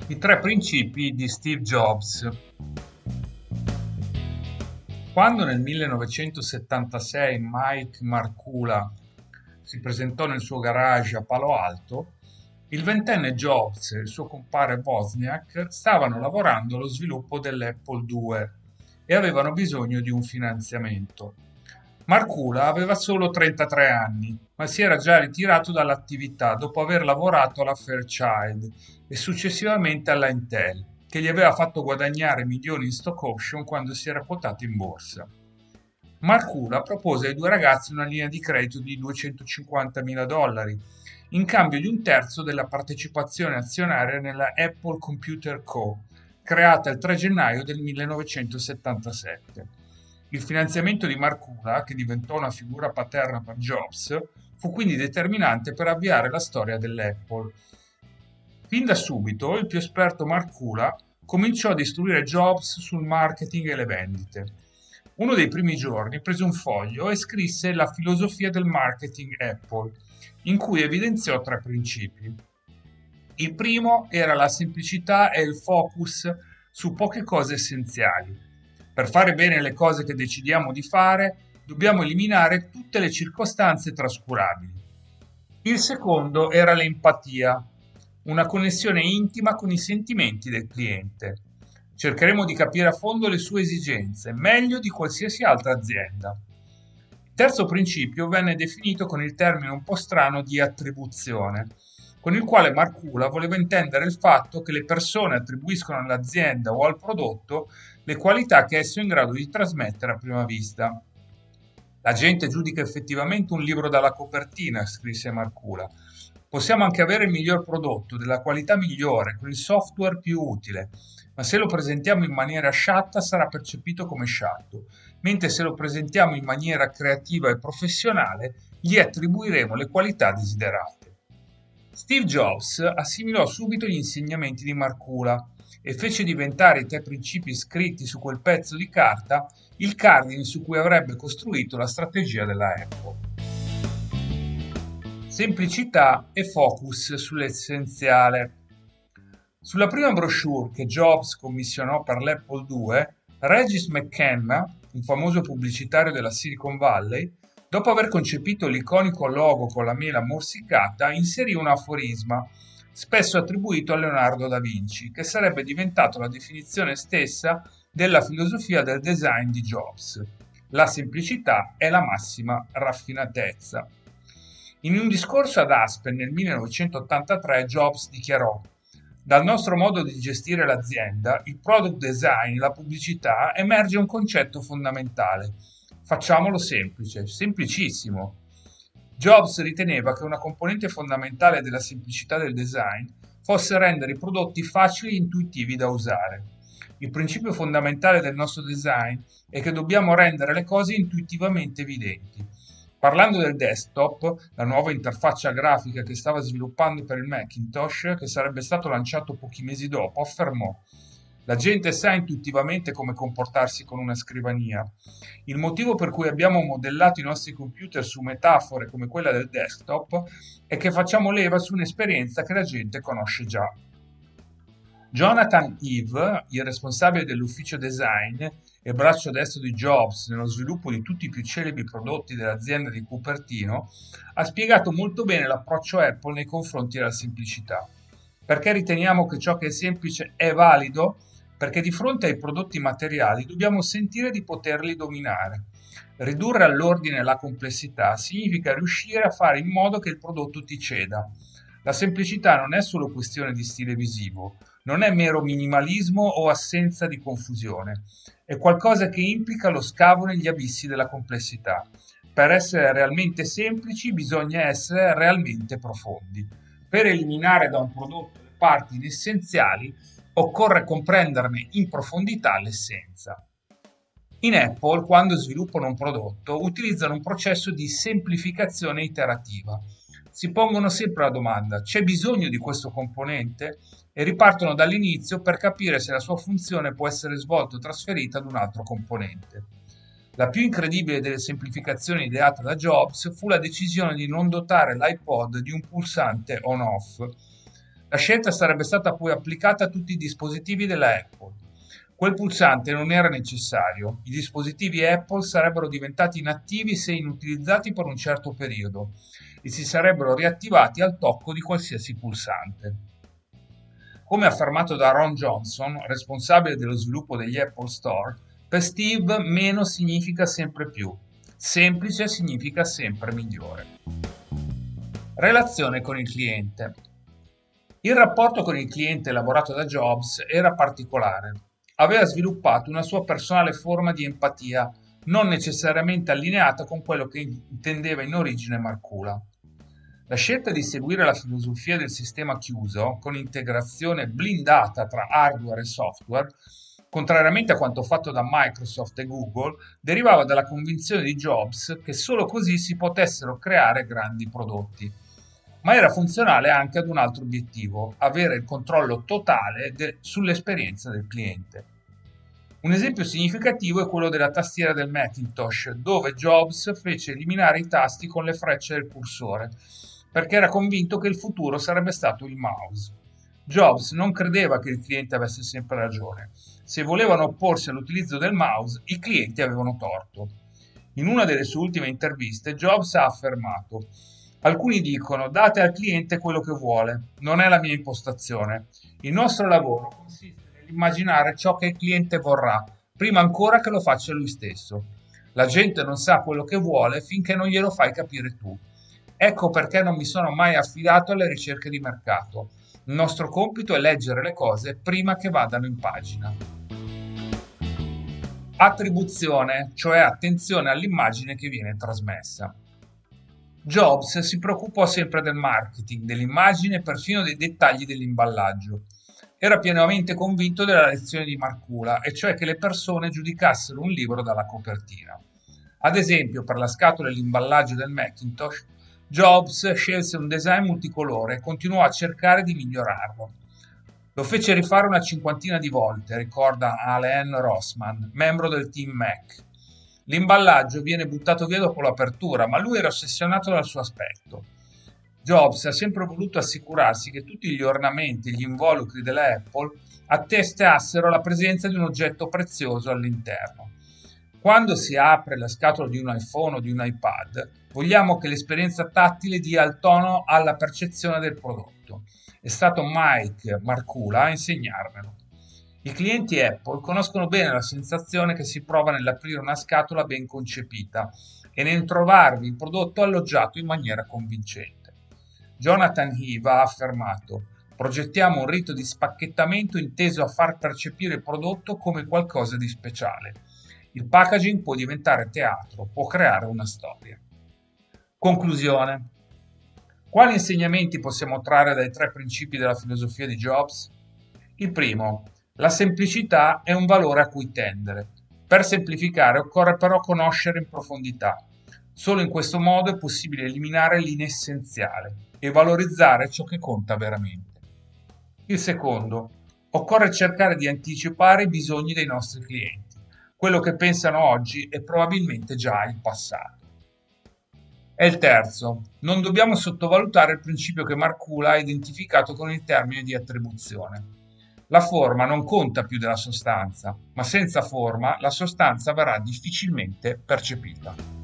I tre principi di Steve Jobs. Quando nel 1976 Mike Markkula si presentò nel suo garage a Palo Alto, il ventenne Jobs e il suo compare Wozniak stavano lavorando allo sviluppo dell'Apple II e avevano bisogno di un finanziamento. Markkula aveva solo 33 anni, ma si era già ritirato dall'attività dopo aver lavorato alla Fairchild e successivamente alla Intel, che gli aveva fatto guadagnare milioni in stock option quando si era quotato in borsa. Markkula propose ai due ragazzi una linea di credito di $250.000 in cambio di un terzo della partecipazione azionaria nella Apple Computer Co., creata il 3 gennaio del 1977. Il finanziamento di Markkula, che diventò una figura paterna per Jobs, fu quindi determinante per avviare la storia dell'Apple. Fin da subito il più esperto Markkula cominciò ad istruire Jobs sul marketing e le vendite. Uno dei primi giorni prese un foglio e scrisse la filosofia del marketing Apple, in cui evidenziò tre principi. Il primo era la semplicità e il focus su poche cose essenziali. Per fare bene le cose che decidiamo di fare, dobbiamo eliminare tutte le circostanze trascurabili. Il secondo era l'empatia, una connessione intima con i sentimenti del cliente. Cercheremo di capire a fondo le sue esigenze, meglio di qualsiasi altra azienda. Il terzo principio venne definito con il termine un po' strano di attribuzione, con il quale Markkula voleva intendere il fatto che le persone attribuiscono all'azienda o al prodotto le qualità che esso è in grado di trasmettere a prima vista. La gente giudica effettivamente un libro dalla copertina, scrisse Markkula. Possiamo anche avere il miglior prodotto, della qualità migliore, con il software più utile, ma se lo presentiamo in maniera sciatta sarà percepito come sciatto, mentre se lo presentiamo in maniera creativa e professionale gli attribuiremo le qualità desiderate. Steve Jobs assimilò subito gli insegnamenti di Markkula e fece diventare i tre principi scritti su quel pezzo di carta il cardine su cui avrebbe costruito la strategia della Apple. Semplicità e focus sull'essenziale. Sulla prima brochure che Jobs commissionò per l'Apple II, Regis McKenna, un famoso pubblicitario della Silicon Valley, dopo aver concepito l'iconico logo con la mela morsicata, inserì un aforisma, spesso attribuito a Leonardo da Vinci, che sarebbe diventato la definizione stessa della filosofia del design di Jobs. La semplicità è la massima raffinatezza. In un discorso ad Aspen nel 1983 Jobs dichiarò: dal nostro modo di gestire l'azienda, il product design, la pubblicità, emerge un concetto fondamentale. Facciamolo semplice, semplicissimo. Jobs riteneva che una componente fondamentale della semplicità del design fosse rendere i prodotti facili e intuitivi da usare. Il principio fondamentale del nostro design è che dobbiamo rendere le cose intuitivamente evidenti. Parlando del desktop, la nuova interfaccia grafica che stava sviluppando per il Macintosh, che sarebbe stato lanciato pochi mesi dopo, affermò: la gente sa intuitivamente come comportarsi con una scrivania. Il motivo per cui abbiamo modellato i nostri computer su metafore come quella del desktop è che facciamo leva su un'esperienza che la gente conosce già. Jonathan Ive, il responsabile dell'ufficio design e braccio destro di Jobs nello sviluppo di tutti i più celebri prodotti dell'azienda di Cupertino, ha spiegato molto bene l'approccio Apple nei confronti della semplicità. Perché riteniamo che ciò che è semplice è valido? Perché di fronte ai prodotti materiali dobbiamo sentire di poterli dominare. Ridurre all'ordine la complessità significa riuscire a fare in modo che il prodotto ti ceda. La semplicità non è solo questione di stile visivo, non è mero minimalismo o assenza di confusione, è qualcosa che implica lo scavo negli abissi della complessità. Per essere realmente semplici bisogna essere realmente profondi. Per eliminare da un prodotto le parti inessenziali occorre comprenderne in profondità l'essenza. In Apple, quando sviluppano un prodotto, utilizzano un processo di semplificazione iterativa. Si pongono sempre la domanda: c'è bisogno di questo componente? E ripartono dall'inizio per capire se la sua funzione può essere svolta o trasferita ad un altro componente. La più incredibile delle semplificazioni ideate da Jobs fu la decisione di non dotare l'iPod di un pulsante on-off. La scelta sarebbe stata poi applicata a tutti i dispositivi della Apple. Quel pulsante non era necessario, i dispositivi Apple sarebbero diventati inattivi se inutilizzati per un certo periodo e si sarebbero riattivati al tocco di qualsiasi pulsante. Come affermato da Ron Johnson, responsabile dello sviluppo degli Apple Store, per Steve meno significa sempre più, semplice significa sempre migliore. Relazione con il cliente. Il rapporto con il cliente elaborato da Jobs era particolare. Aveva sviluppato una sua personale forma di empatia, non necessariamente allineata con quello che intendeva in origine Markula. La scelta di seguire la filosofia del sistema chiuso, con integrazione blindata tra hardware e software, contrariamente a quanto fatto da Microsoft e Google, derivava dalla convinzione di Jobs che solo così si potessero creare grandi prodotti. Ma era funzionale anche ad un altro obiettivo: avere il controllo totale sull'esperienza del cliente. Un esempio significativo è quello della tastiera del Macintosh, dove Jobs fece eliminare i tasti con le frecce del cursore, perché era convinto che il futuro sarebbe stato il mouse. Jobs non credeva che il cliente avesse sempre ragione. Se volevano opporsi all'utilizzo del mouse, i clienti avevano torto. In una delle sue ultime interviste, Jobs ha affermato: alcuni dicono date al cliente quello che vuole, non è la mia impostazione. Il nostro lavoro consiste nell'immaginare ciò che il cliente vorrà, prima ancora che lo faccia lui stesso. La gente non sa quello che vuole finché non glielo fai capire tu. Ecco perché non mi sono mai affidato alle ricerche di mercato. Il nostro compito è leggere le cose prima che vadano in pagina. Attribuzione, cioè attenzione all'immagine che viene trasmessa. Jobs si preoccupò sempre del marketing, dell'immagine e perfino dei dettagli dell'imballaggio. Era pienamente convinto della lezione di Markula, e cioè che le persone giudicassero un libro dalla copertina. Ad esempio, per la scatola e l'imballaggio del Macintosh, Jobs scelse un design multicolore e continuò a cercare di migliorarlo. Lo fece rifare una cinquantina di volte, ricorda Alain Rossman, membro del team Mac. L'imballaggio viene buttato via dopo l'apertura, ma lui era ossessionato dal suo aspetto. Jobs ha sempre voluto assicurarsi che tutti gli ornamenti e gli involucri della Apple attestassero la presenza di un oggetto prezioso all'interno. Quando si apre la scatola di un iPhone o di un iPad, vogliamo che l'esperienza tattile dia il tono alla percezione del prodotto. È stato Mike Markula a insegnarmelo. I clienti Apple conoscono bene la sensazione che si prova nell'aprire una scatola ben concepita e nel trovarvi il prodotto alloggiato in maniera convincente. Jonathan Ive ha affermato: progettiamo un rito di spacchettamento inteso a far percepire il prodotto come qualcosa di speciale. Il packaging può diventare teatro, può creare una storia. Conclusione. Quali insegnamenti possiamo trarre dai 3 principi della filosofia di Jobs? Il primo: la semplicità è un valore a cui tendere. Per semplificare occorre però conoscere in profondità. Solo in questo modo è possibile eliminare l'inessenziale e valorizzare ciò che conta veramente. Il secondo: occorre cercare di anticipare i bisogni dei nostri clienti. Quello che pensano oggi è probabilmente già il passato. E il terzo: non dobbiamo sottovalutare il principio che Markula ha identificato con il termine di attribuzione. La forma non conta più della sostanza, ma senza forma la sostanza verrà difficilmente percepita.